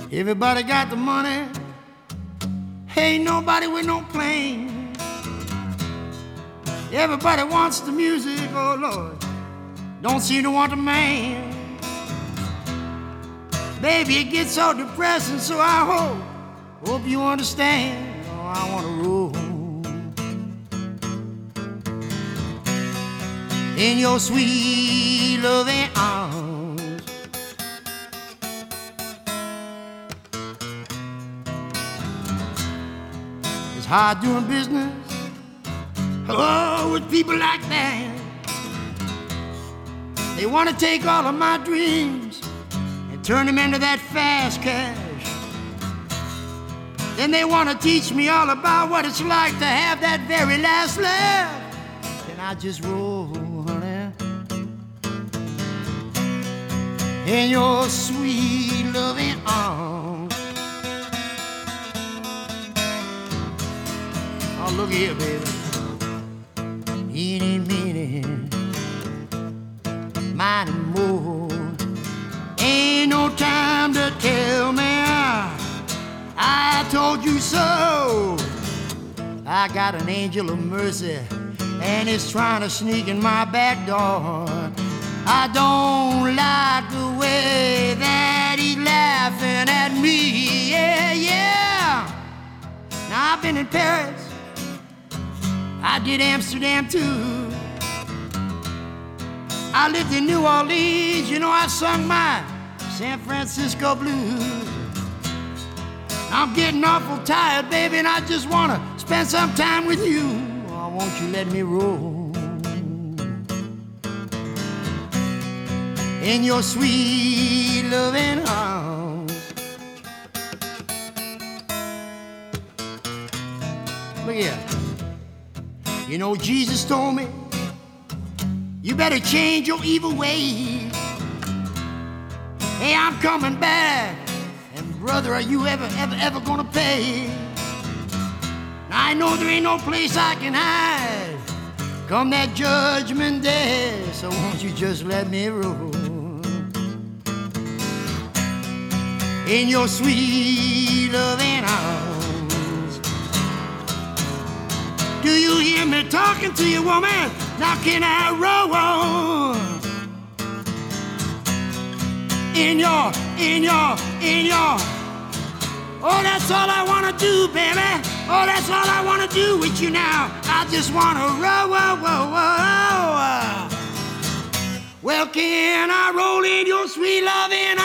Everybody got the money, ain't nobody with no plane. Everybody wants the music, oh Lord, don't seem to want the man. Baby, it gets so depressing, so I hope you understand. Oh, I wanna roll in your sweet loving arms. It's hard doing business, oh, with people like that. They wanna take all of my dreams and turn them into that fast cash. Then they wanna teach me all about what it's like to have that very last laugh. Can I just roll, honey, in your sweet loving arms? Oh, look here, baby. Eeny, meeny, miny, moe. Ain't no time to tell me I told you so. I got an angel of mercy, and it's trying to sneak in my back door. I don't like the way that he's laughing at me. Yeah, yeah. Now I've been in Paris, I did Amsterdam too. I lived in New Orleans, you know, I sung my San Francisco blues. I'm getting awful tired, baby, and I just wanna spend some time with you. Oh, won't you let me roll in your sweet loving arms? Look here. You know, Jesus told me, you better change your evil ways. Hey, I'm coming back. Brother, are you ever gonna pay? I know there ain't no place I can hide come that judgment day, so won't you just let me roll in your sweet loving arms? Do you hear me talking to you, woman? Now can I roll in your oh, that's all I wanna do, baby. Oh, that's all I wanna do with you now. I just wanna roll. Well, can I roll in your sweet loving